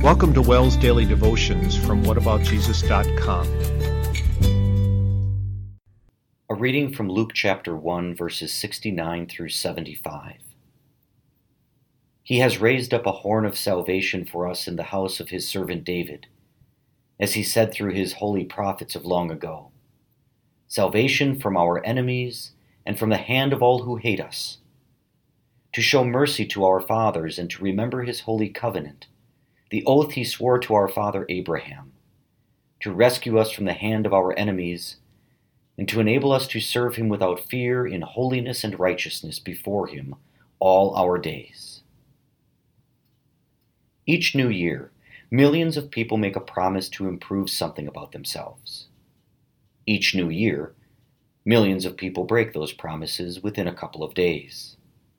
Welcome to Wells Daily Devotions from whataboutjesus.com. A reading from Luke chapter 1, verses 69 through 75. He has raised up a horn of salvation for us in the house of his servant David, as he said through his holy prophets of long ago. Salvation from our enemies and from the hand of all who hate us, to show mercy to our fathers and to remember his holy covenant, the oath he swore to our father Abraham, to rescue us from the hand of our enemies, and to enable us to serve him without fear in holiness and righteousness before him all our days. Each new year, millions of people make a promise to improve something about themselves. Each new year, millions of people break those promises within a couple of days.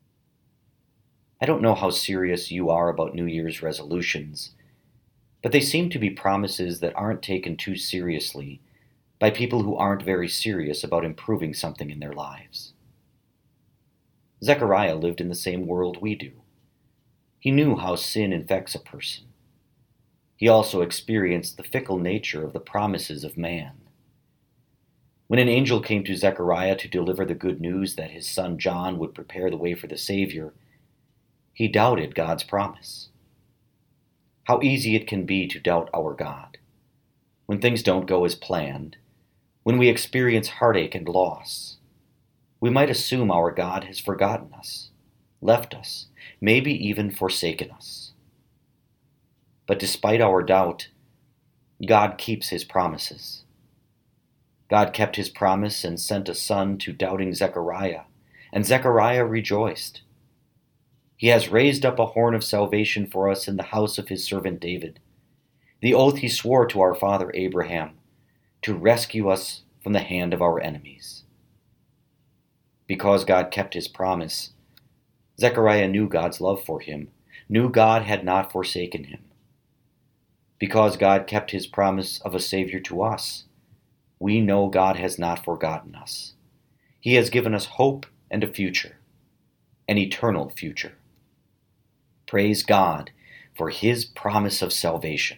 I don't know how serious you are about New Year's resolutions, but they seem to be promises that aren't taken too seriously by people who aren't very serious about improving something in their lives. Zechariah lived in the same world we do. He knew how sin infects a person. He also experienced the fickle nature of the promises of man. When an angel came to Zechariah to deliver the good news that his son John would prepare the way for the Savior, he doubted God's promise. How easy it can be to doubt our God. When things don't go as planned, when we experience heartache and loss, we might assume our God has forgotten us, left us, maybe even forsaken us. But despite our doubt, God keeps his promises. God kept his promise and sent a son to doubting Zechariah, and Zechariah rejoiced. He has raised up a horn of salvation for us in the house of his servant David, the oath he swore to our father Abraham, to rescue us from the hand of our enemies. Because God kept his promise, Zechariah knew God's love for him, knew God had not forsaken him. Because God kept his promise of a Savior to us, we know God has not forgotten us. He has given us hope and a future, an eternal future. Praise God for his promise of salvation.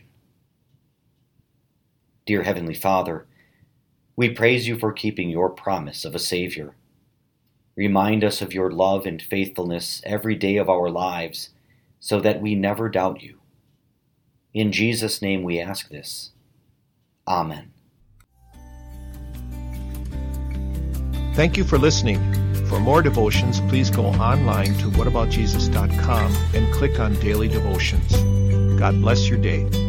Dear Heavenly Father, we praise you for keeping your promise of a Savior. Remind us of your love and faithfulness every day of our lives so that we never doubt you. In Jesus' name we ask this. Amen. Thank you for listening. For more devotions, please go online to whataboutjesus.com and click on Daily Devotions. God bless your day.